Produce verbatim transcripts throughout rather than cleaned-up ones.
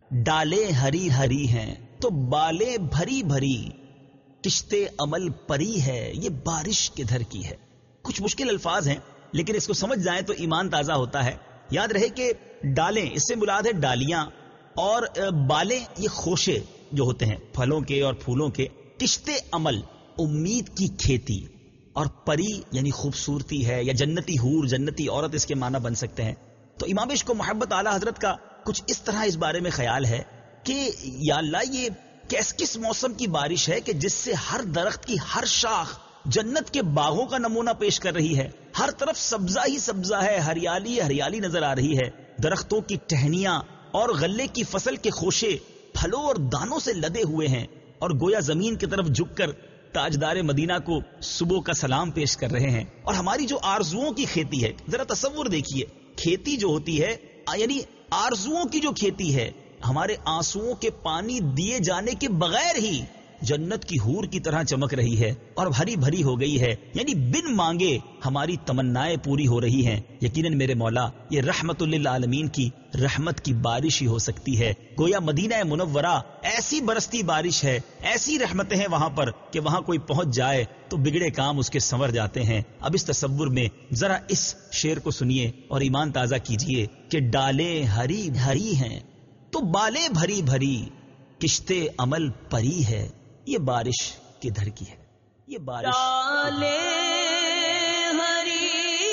ڈالیں ہری ہری ہیں تو بالیں بھری بھری، کشتے عمل پری ہے یہ بارش کدھر کی ہے۔ کچھ مشکل الفاظ ہیں لیکن اس کو سمجھ جائیں تو ایمان تازہ ہوتا ہے۔ یاد رہے کہ ڈالیں اس سے مراد ہے ڈالیاں، اور بالیں یہ خوشے جو ہوتے ہیں پھلوں کے اور پھولوں کے، کشتے عمل امید کی کھیتی، اور پری یعنی خوبصورتی ہے، یا جنتی حور، جنتی عورت اس کے معنی بن سکتے ہیں۔ تو امام عشق و محبت اعلی حضرت کا کچھ اس طرح اس بارے میں خیال ہے کہ یا اللہ یہ کس کس موسم کی بارش ہے کہ جس سے ہر درخت کی ہر شاخ جنت کے باغوں کا نمونہ پیش کر رہی ہے، ہر طرف سبزہ ہی سبزہ ہے، ہریالی ہریالی نظر آ رہی ہے، درختوں کی ٹہنیاں اور غلے کی فصل کے خوشے پھلوں اور دانوں سے لدے ہوئے ہیں، اور گویا زمین کی طرف جھک کر تاجدار مدینہ کو صبح کا سلام پیش کر رہے ہیں۔ اور ہماری جو آرزوؤں کی کھیتی ہے، ذرا تصور دیکھیے، کھیتی جو ہوتی ہے یعنی آرزوؤں کی جو کھیتی ہے، ہمارے آنسوؤں کے پانی دیے جانے کے بغیر ہی جنت کی حور کی طرح چمک رہی ہے اور بھری بھری ہو گئی ہے، یعنی بن مانگے ہماری تمنائیں پوری ہو رہی ہیں۔ یقیناً میرے مولا یہ رحمت للعالمین کی رحمت کی بارش ہی ہو سکتی ہے۔ گویا مدینہ منورہ ایسی برستی بارش ہے، ایسی رحمتیں ہیں وہاں پر کہ وہاں کوئی پہنچ جائے تو بگڑے کام اس کے سنور جاتے ہیں۔ اب اس تصور میں ذرا اس شعر کو سنیے اور ایمان تازہ کیجئے کہ ڈالیں ہری ہری ہیں تو بالیں بھری بھری، کشتے عمل پری ہے یہ بارش کدھر کی ہے، یہ بارش ڈالیں ہری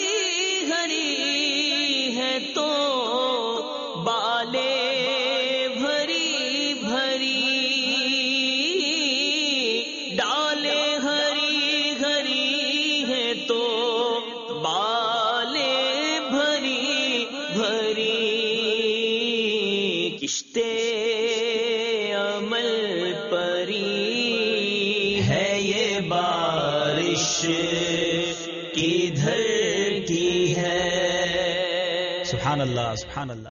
ہری ہے تو بالیں بھری بھری، ڈالیں ہری ہری ہے تو بالیں بھری بھری، کشتے عمل پری ہے یہ بارش کدھر کی ہے۔ سبحان اللہ، سبحان اللہ۔